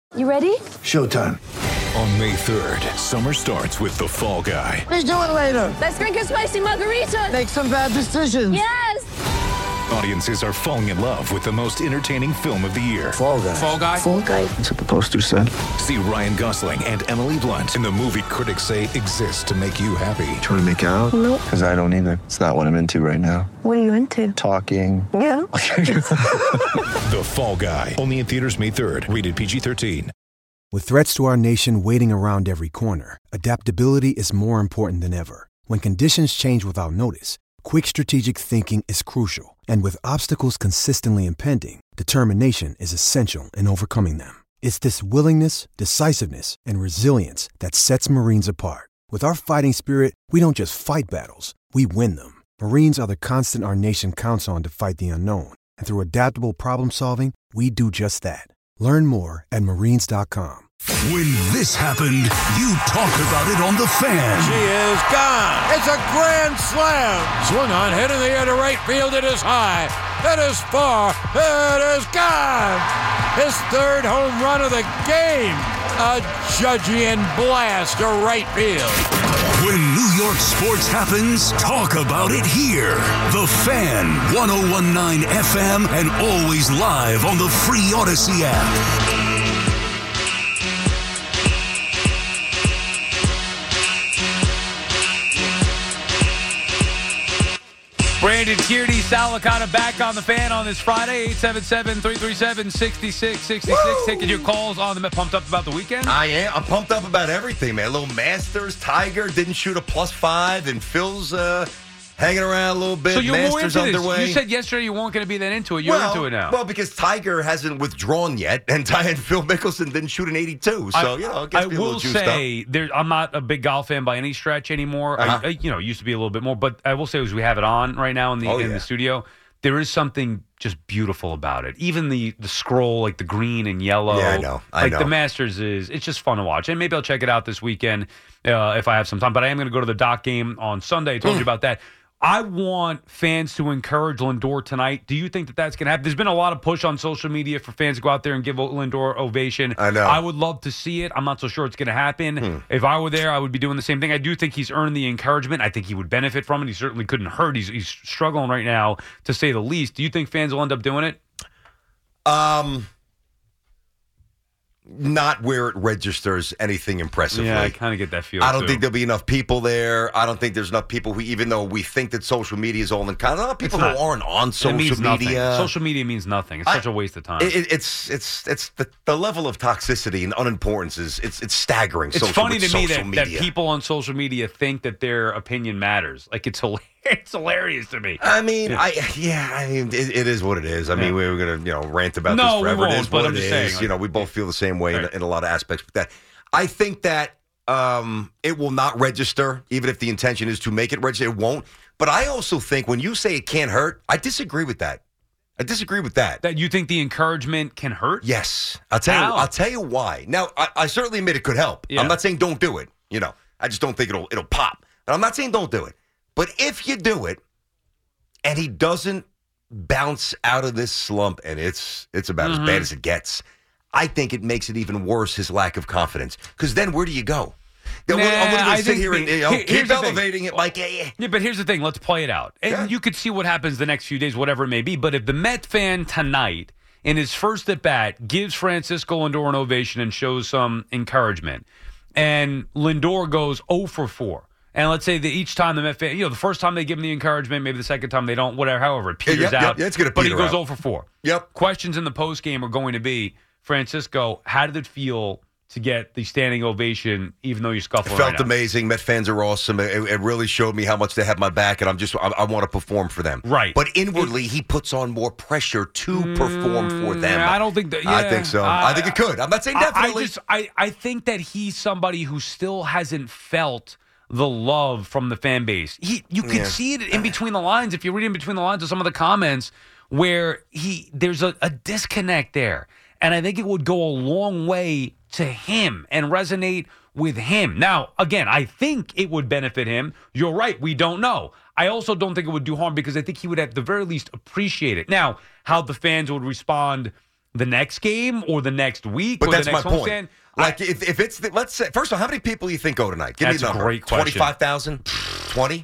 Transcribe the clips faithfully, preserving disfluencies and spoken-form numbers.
You ready? Showtime. On May third, summer starts with The Fall Guy. Let's do it later. Let's drink a spicy margarita. Make some bad decisions. Yes! Audiences are falling in love with the most entertaining film of the year. Fall Guy. Fall Guy? Fall Guy. That's what the poster said. See Ryan Gosling and Emily Blunt in the movie critics say exists to make you happy. Trying to make it out? Nope. Because I don't either. It's not what I'm into right now. What are you into? Talking. Yeah. The Fall Guy. Only in theaters May third. Rated P G thirteen. With threats to our nation waiting around every corner, adaptability is more important than ever. When conditions change without notice, quick strategic thinking is crucial. And with obstacles consistently impending, determination is essential in overcoming them. It's this willingness, decisiveness, and resilience that sets Marines apart. With our fighting spirit, we don't just fight battles, we win them. Marines are the constant our nation counts on to fight the unknown. And through adaptable problem solving, we do just that. Learn more at marines dot com. When this happened, you talked about it on The Fan. She is gone. It's a grand slam. Swung on, hit in the air to right field. It is high. It is far. It is gone. His third home run of the game. A Judgian blast to right field. When New York sports happens, talk about it here. The Fan, one oh one point nine F M, and always live on the free Odyssey app. Brandon Kearney, Sal Licata back on the Fan on this Friday. eight seven seven, three three seven, six six six six. Taking your calls on the pumped up about the weekend. I am. I'm pumped up about everything, man. A little Masters, Tiger didn't shoot a plus five, and Phil's uh, hanging around a little bit. So you're Masters more into underway. this. You said yesterday you weren't going to be that into it. You're well, into it now. Well, because Tiger hasn't withdrawn yet, and, Ty and Phil Mickelson didn't shoot an eighty-two. So, I, you know, it gets I me a will little juiced say, there, I'm not a big golf fan by any stretch anymore. Uh-huh. I, I, you know, used to be a little bit more, but I will say as we have it on right now in the Oh, in yeah. the studio, there is something just beautiful about it. Even the the scroll, like the green and yellow. Yeah, I know. I like know. the Masters is, it's just fun to watch. And maybe I'll check it out this weekend uh, if I have some time. But I am going to go to the Doc game on Sunday. I told you about that. I want fans to encourage Lindor tonight. Do you think that that's going to happen? There's been a lot of push on social media for fans to go out there and give Lindor ovation. I know. I would love to see it. I'm not so sure it's going to happen. Hmm. If I were there, I would be doing the same thing. I do think he's earned the encouragement. I think he would benefit from it. He certainly couldn't hurt. He's, he's struggling right now, to say the least. Do you think fans will end up doing it? Um, not where it registers anything impressively. Yeah, I kind of get that feel, I don't too. think there'll be enough people there. I don't think there's enough people who, even though we think that social media is all in kind of people who not. aren't on It social means media. nothing. Social media means nothing. It's I- such a waste of time. It, it's it's it's the, the level of toxicity and unimportance is it's it's staggering. It's social, funny with to me social that, that media. people on social media think that their opinion matters. Like, it's hilarious. It's hilarious to me. I mean, Yeah. I yeah, I mean, it, it is what it is. I Yeah. mean, we were gonna you know rant about No, this we forever. won't, it is but what I'm it just is. saying, like- you know, we both feel the same way in, Right. in a lot of aspects. But that I think that um, it will not register, even if the intention is to make it register. It won't. But I also think when you say it can't hurt, I disagree with that. I disagree with that. That you think the encouragement can hurt? Yes, I'll tell How? you. I'll tell you why. Now, I, I certainly admit it could help. Yeah. I'm not saying don't do it. You know, I just don't think it'll it'll pop. But I'm not saying don't do it. But if you do it, and he doesn't bounce out of this slump, and it's it's about Mm-hmm. as bad as it gets, I think it makes it even worse. His lack of confidence. Because then where do you go? Then Nah, what- I'm going I to sit think here and the- you know, here- here's keep the thing. elevating it like, yeah, yeah. Yeah, but here's the thing. Let's play it out. And Yeah. you could see what happens the next few days, whatever it may be. But if the Met fan tonight, in his first at bat, gives Francisco Lindor an ovation and shows some encouragement, and Lindor goes oh for four, and let's say that each time the Met fan, you know, the first time they give him the encouragement, maybe the second time they don't, whatever, however, it peters yep, yep, out. yeah, it's gonna But he peter goes out. oh for four. Yep. Questions in the post game are going to be, Francisco, how did it feel to get the standing ovation, even though you're scuffling It felt right now? amazing. Met fans are awesome. It, it really showed me how much they have my back, and I'm just I, I want to perform for them. Right. But inwardly, he puts on more pressure to perform for them. Mm, I don't think that. I yeah, think so. I, think it could. I'm not saying I- definitely. I just I, I think that he's somebody who still hasn't felt the love from the fan base. He you could Yeah. see it in between the lines if you read in between the lines of some of the comments where he there's a, a disconnect there. And I think it would go a long way to him and resonate with him. Now, again, I think it would benefit him. You're right. We don't know. I also don't think it would do harm because I think he would at the very least appreciate it. Now, how the fans would respond the next game or the next week But or that's the next my homestand. point. Like, if, if it's, the, let's say, first of all, how many people do you think go tonight? Give That's me a a number. great question. twenty-five thousand? twenty?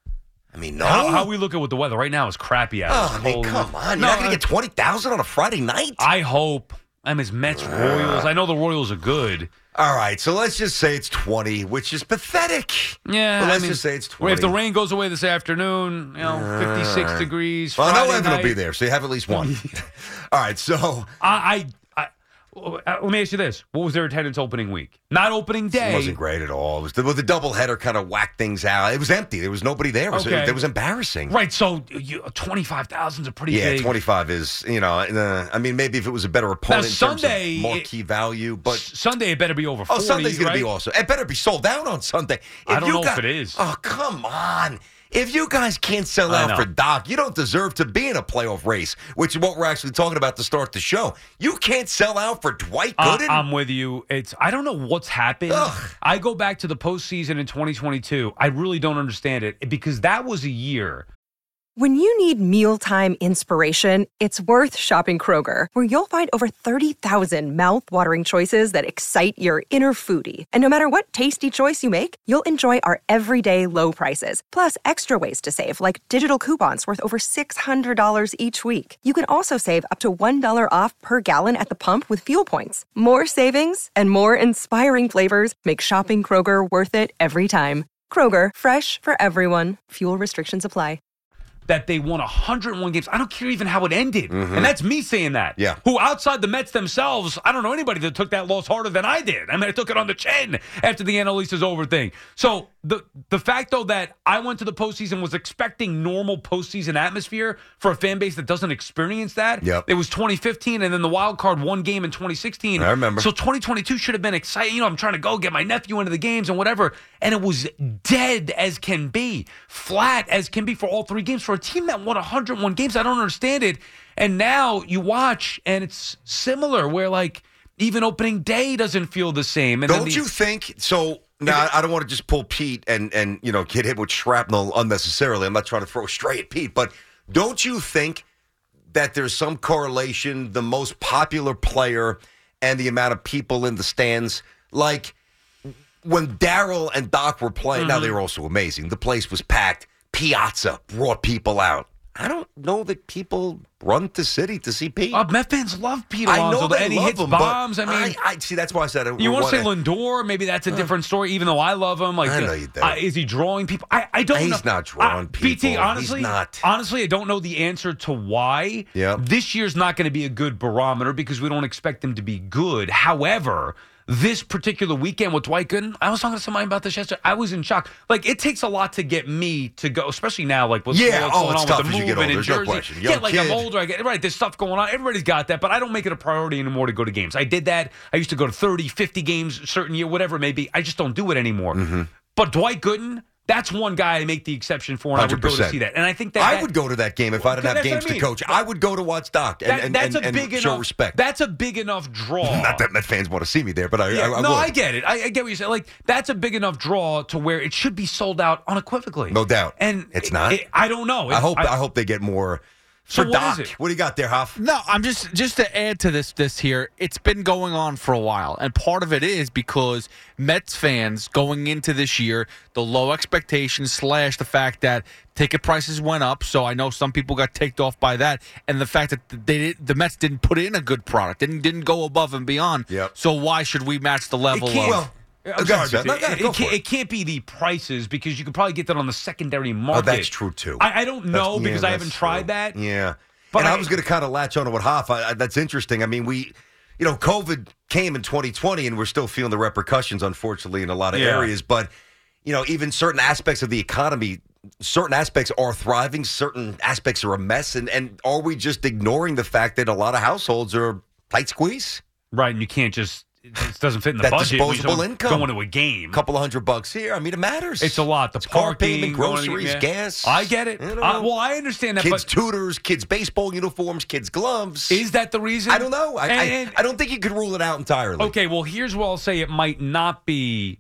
I mean, no. How, how we look at what the weather right now is crappy out. Oh, It's I mean, cold. come on. You're No, not going I- to get twenty thousand on a Friday night? I hope. I mean, it's Mets, Royals. I know the Royals are good. All right, so let's just say it's twenty, which is pathetic. Yeah, But I let's mean, just say it's twenty. If the rain goes away this afternoon, you know, fifty-six degrees. Well, I know Friday Evan will night. be there, so you have at least one. All right, so I, I, I, uh, let me ask you this: what was their attendance opening week? Not opening day. it wasn't great at all. It was the, well, the doubleheader kind of whacked things out. It was empty. There was nobody there. It was, Okay. it, was embarrassing. Right. So you, twenty-five thousand is a pretty Yeah, big. twenty-five is, you know, uh, I mean, maybe if it was a better opponent in Sunday, terms of marquee value, but S- Sunday it better be over oh, forty. Sunday's going right? to be awesome. It better be sold out on Sunday. I If don't you know got- if it is. Oh, come on. If you guys can't sell I out know. for Doc, you don't deserve to be in a playoff race, which is what we're actually talking about to start the show. You can't sell out for Dwight Uh, Gooden? I'm with you. It's I don't know what's happened. Ugh. I go back to the postseason in twenty twenty-two. I really don't understand it because that was a year. When you need mealtime inspiration, it's worth shopping Kroger, where you'll find over thirty thousand mouthwatering choices that excite your inner foodie. And no matter what tasty choice you make, you'll enjoy our everyday low prices, plus extra ways to save, like digital coupons worth over six hundred dollars each week. You can also save up to one dollar off per gallon at the pump with fuel points. More savings and more inspiring flavors make shopping Kroger worth it every time. Kroger, fresh for everyone. Fuel restrictions apply. That they won one hundred one games. I don't care even how it ended. And that's me saying that. Yeah. Who outside the Mets themselves, I don't know anybody that took that loss harder than I did. I mean, I took it on the chin after the Annalise is over thing. So the the fact, though, that I went to the postseason was expecting normal postseason atmosphere for a fan base that doesn't experience that. Yep. It was twenty fifteen and then the wild card one game in twenty sixteen. I remember. So twenty twenty-two should have been exciting. You know, I'm trying to go get my nephew into the games and whatever. And it was dead as can be, flat as can be for all three games. For a team that won one hundred one games, I don't understand it. And now you watch, and it's similar, where like even opening day doesn't feel the same. And then Don't the- you think so? Now, I don't want to just pull Pete and and you know get hit with shrapnel unnecessarily. I'm not trying to throw straight at Pete, but don't you think that there's some correlation? The most popular player and the amount of people in the stands, like when Daryl and Doc were playing. Now Mm-hmm. they were also amazing. The place was packed. Piazza brought people out. I don't know that people run to city to see Pete. Uh, Met fans love Pete I Alonso, know they and he love hits him, but bombs. I mean, I, I see. That's why I said it. you want to say wanna- Lindor? Maybe that's a different story. Even though I love him, like, I the- know you do. uh, is he drawing people? I, I don't know. He's not drawing Uh, B T, people. honestly, He's not. honestly, I don't know the answer to why. Yeah. This year's not going to be a good barometer because we don't expect them to be good. However, this particular weekend with Dwight Gooden, I was talking to somebody about this yesterday. I was in shock. Like, it takes a lot to get me to go, especially now, like what's, Yeah, what's oh, going it's on tough with the as you get movement older. in There's no Jersey. question. Yeah, Young like I'm kid. older. I get right. There's stuff going on. Everybody's got that, but I don't make it a priority anymore to go to games. I did that. I used to go to thirty, fifty games a certain year, whatever it may be. I just don't do it anymore. Mm-hmm. But Dwight Gooden, that's one guy I make the exception for, and I would go to one hundred percent. see that. And I think that I that- would go to that game if I didn't have That's what games I mean. to coach. I would go to watch Doc and, that- and, that's and, a and big show enough respect. That's a big enough draw. Not that Met fans want to see me there, but I, Yeah, I, I no, would. I get it. I, I get what you're saying. Like, that's a big enough draw to where it should be sold out unequivocally. No doubt. And It's it- not? it- I don't know. I It- hope I, hope they get more So for what Doc. is it? What do you got there, Hoff? No, I'm just just to add to this this here. It's been going on for a while, and part of it is because Mets fans going into this year, the low expectations slash the fact that ticket prices went up. So I know some people got ticked off by that, and the fact that they did, the Mets didn't put in a good product, didn't didn't go above and beyond. Yep. So why should we match the level It can't- of? Well, I'm Go sorry, ahead, Seth. but No, it, go ahead, it go for can't, it. it can't be the prices because you could probably get that on the secondary market. Oh, that's true too. I, I don't know That's- because yeah, I haven't that's tried true. that. Yeah, But and I, I- was going to kind of latch on to what Hoff. I, I, that's interesting. I mean, we, you know, COVID came in twenty twenty, and we're still feeling the repercussions, unfortunately, in a lot of Yeah. areas. But you know, even certain aspects of the economy, certain aspects are thriving, certain aspects are a mess, and and are we just ignoring the fact that a lot of households are tight squeeze? Right, and you can't just it just doesn't fit in the That budget. when disposable you're income. going to a game. A couple of hundred bucks here. I mean, it matters. It's a lot. The It's car parking, payment, going to- groceries, yeah. gas. I get it. You know, Uh, well, I understand that. kids' But tutors, kids' baseball uniforms, kids' gloves. is that the reason? I don't know. I, And- I, I don't think you could rule it out entirely. Okay, well, here's what I'll say. It might not be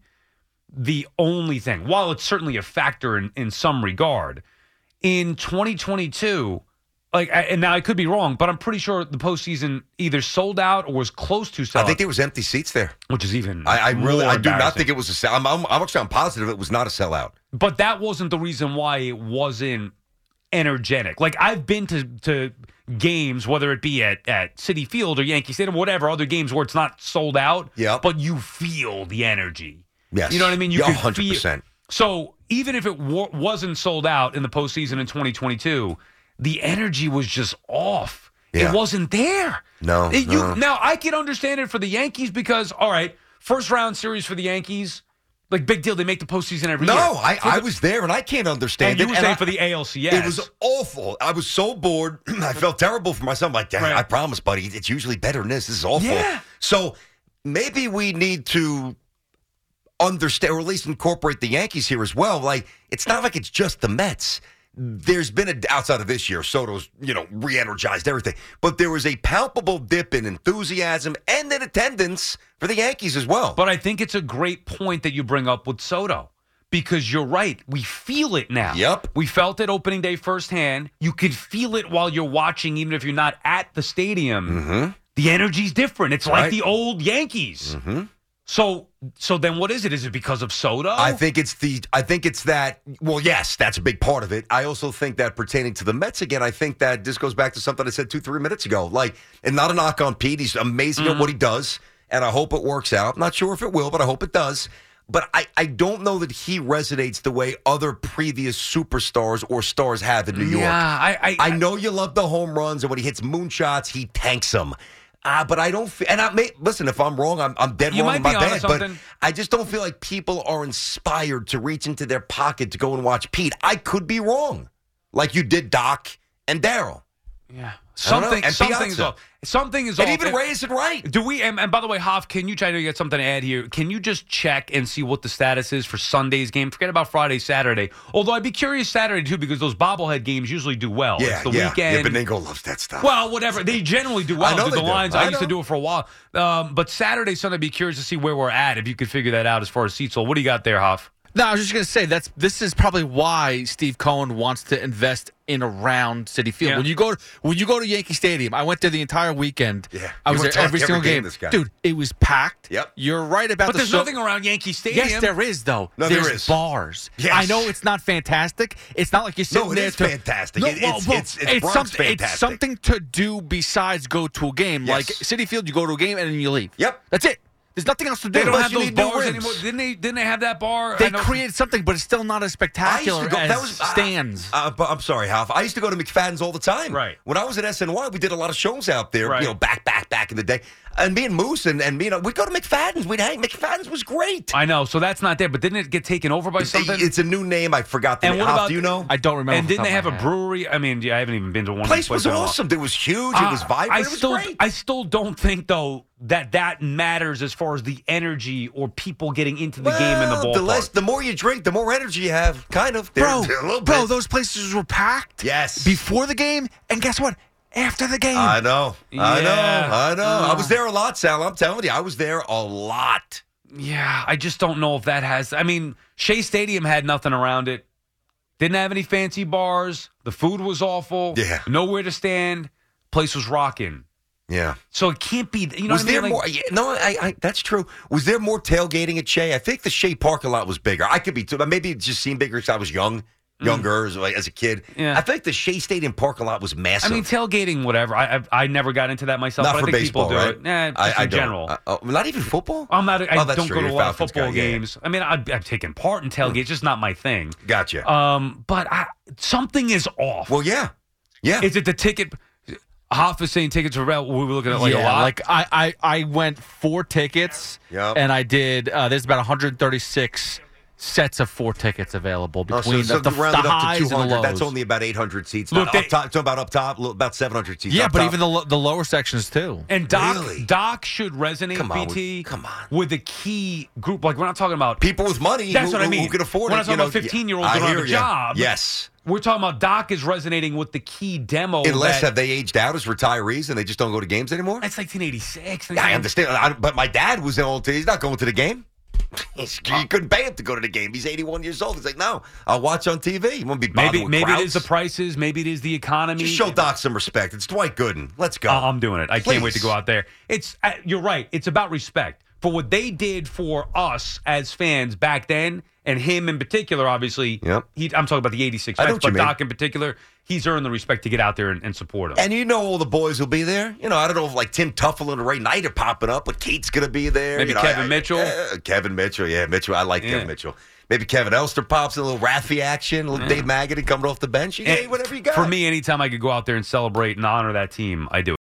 the only thing. While it's certainly a factor in, in some regard, in twenty twenty-two, like, I, and now I could be wrong, but I'm pretty sure the postseason either sold out or was close to sell I think out, there was empty seats there. which is even I, I really, more I do not embarrassing. think it was a sell. I'm, I'm, I'm actually I'm positive it was not a sellout. But that wasn't the reason why it wasn't energetic. Like, I've been to, to games, whether it be at, at Citi Field or Yankee Stadium, whatever, other games where it's not sold out, Yep. but you feel the energy. Yes. You know what I mean? You Yeah, can one hundred percent. feel- So even if it wa- wasn't sold out in the postseason in twenty twenty-two, the energy was just off. Yeah. It wasn't there. No, It- you- no. Now, I can understand it for the Yankees because, all right, first round series for the Yankees, like, big deal. They make the postseason every No, year. I, For I the- was there, and I can't understand And you it. were and saying I- for the A L C S. It was awful. I was so bored. I felt terrible for myself. I'm like, Dad, Right. I promise, buddy, it's usually better than this. This is awful. Yeah. So maybe we need to understand, or at least incorporate the Yankees here as well. Like, it's not like it's just the Mets. There's been a, outside of this year, Soto's, you know, re-energized everything. But there was a palpable dip in enthusiasm and in attendance for the Yankees as well. But I think it's a great point that you bring up with Soto because you're right. We feel it now. Yep. We felt it opening day firsthand. You could feel it while you're watching, even if you're not at the stadium. Mm-hmm. The energy's different. It's like Right. the old Yankees. Mm-hmm. So, so then what is it? Is it because of Soto? I think it's the. I think it's that. Well, yes, that's a big part of it. I also think that pertaining to the Mets again, I think that this goes back to something I said two, three minutes ago. Like, and not a knock on Pete. He's amazing Mm-hmm. at what he does, and I hope it works out. I'm not sure if it will, but I hope it does. But I, I don't know that he resonates the way other previous superstars or stars have in New York. Yeah, I, I, I know you love the home runs, and when he hits moonshots, he tanks them. Uh, but I don't feel, and I may, listen, if I'm wrong, I'm, I'm dead You wrong. might My be onto bad. But something. I just don't feel like people are inspired to reach into their pocket to go and watch Pete. I could be wrong, like you did Doc and Daryl. Yeah. I don't know. Something, And something is Piazza. off. Something is And off. even If- Ray is it right. Do we? And, and by the way, Hoff, can you try to get something to add here? Can you just check and see what the status is for Sunday's game? Forget about Friday, Saturday. Although I'd be curious Saturday too, because those bobblehead games usually do well. Yeah, it's the yeah. weekend. Yeah, Beningo loves that stuff. Well, whatever. They generally do well. I know Through they the do. lines. I I, used to know. do it for a while. Um, but Saturday, Sunday, I'd be curious to see where we're at if you could figure that out as far as seats. So what do you got there, Hoff? No, I was just going to say that's this is probably why Steve Cohen wants to invest in around Citi Field. Yeah. When you go to, when you go to Yankee Stadium, I went there the entire weekend. Yeah. I You was went there to every every single game, game. this guy. Dude, it was packed. Yep. You're right about But the there's so- nothing around Yankee Stadium. Yes, there is though. No, there There's is. bars. Yes. I know it's not fantastic. It's not like you're sitting it there is to fantastic. No, It- well, it's- well, it's- it's Bronx something. fantastic. It's something to do besides go to a game. Yes. Like Citi Field, you go to a game and then you leave. Yep. That's it. There's nothing else to do. They don't Unless have you those need new bars rims. anymore. Didn't they? Didn't they have that bar? I They know- created something, but it's still not as I used spectacular to go, as that was, uh, stands. Uh, but I'm sorry, Half. I used to go to McFadden's all the time. Right. When I was at S N Y, we did a lot of shows out there. Right. You know, back, back, back in the day. And me and Moose and, and me, you know, we'd go to McFadden's. We'd hang. McFadden's was great. I know. So that's not there. But didn't it get taken over by something? It's a new name. I forgot the And name. what Half, about- do you know? I don't remember. and off the didn't they top have of a my head. brewery? I mean, yeah, I haven't even been to one. of place these was places in a while. awesome. It was huge. It was Uh, vibrant. I it was still, great. I still don't think though that that matters as far as the energy or people getting into the game in the Well, ballpark. The, less, the more you drink, the more energy you have. Kind of. There- Bro, there a little bro, bit. those places were packed. Yes. Before the game, and guess what? After the game. I know. I Yeah. know. I know. I Uh. was there a lot, Sal. I'm telling you, I was there a lot. Yeah, I just don't know if that has. I mean, Shea Stadium had nothing around it. Didn't have any fancy bars. The food was awful. Yeah. Nowhere to stand. Place was rocking. Yeah. So it can't be. You know was what I there mean? more? Like, yeah, no, I, I. That's true. Was there more tailgating at Shea? I think the Shea parking lot was bigger. I could be too. Maybe it just seemed bigger because I was young, younger as, like, as a kid. Yeah. I think the Shea Stadium parking lot was I massive. mean, tailgating, whatever. I, I I never got into that myself. not but for I think baseball, people do right? it. Nah, just I, I in don't. general. Uh, oh, not even football. I'm not. I Oh, that's don't true. go to a You're lot of Falcons football guy, yeah, yeah. games. I mean, I've, I've taken part in tailgates. Just not my thing. Gotcha. Um, but I, something is off. well, yeah, yeah. Is it the ticket? Hoff is saying tickets are about. We were looking at like yeah, a lot. like I, I, I went four tickets, Yep. and I did. Uh, there's about one hundred thirty-six sets of four tickets available Oh, between so, so the, the, round the it up to highs two and the hundred. lows. That's only about eight hundred seats. Look, Not they- up top, talking about up top, little- about seven hundred seats. yeah, up but top. even the lo- the lower sections too. And Doc, Really? Doc should resonate, Come on, B T, with- come on. with a key group. Like, we're not talking about people with money. That's who, what I who- mean. Who can afford We're it. not talking you know, about fifteen-year-olds I who don't have hear a ya. job. Yes. We're talking about Doc is resonating with the key demo. Unless that, have they aged out as retirees and they just don't go to games anymore? That's nineteen eighty-six. Yeah, I understand. I, but my dad was an old. He's not going to the game. You couldn't pay him to go to the game. He's eighty-one years old. He's like, no, I'll watch on T V. You won't be bothered Maybe with maybe crowds. it is the prices. Maybe it is the economy. Just show Doc some respect. It's Dwight Gooden. Let's go. Uh, I'm doing it. I Please. can't wait to go out there. It's uh, you're right. It's about respect for what they did for us as fans back then, and him in particular. Obviously, Yep. he, I'm talking about the eighty-six I know Mets, what you but mean. Doc in particular, he's earned the respect to get out there and, and support him. And you know all the boys will be there. You know, I don't know if like Tim Tuffle and Ray Knight are popping up, but Kate's going to be there. Maybe you know, Kevin I- I- Mitchell. uh, Kevin Mitchell, yeah, Mitchell. I like Yeah. Kevin Mitchell. Maybe Kevin Elster pops in a little Raffy action, a little Yeah. Dave Maggedy coming off the bench. You And hey, whatever you got. For me, anytime I could go out there and celebrate and honor that team, I do it.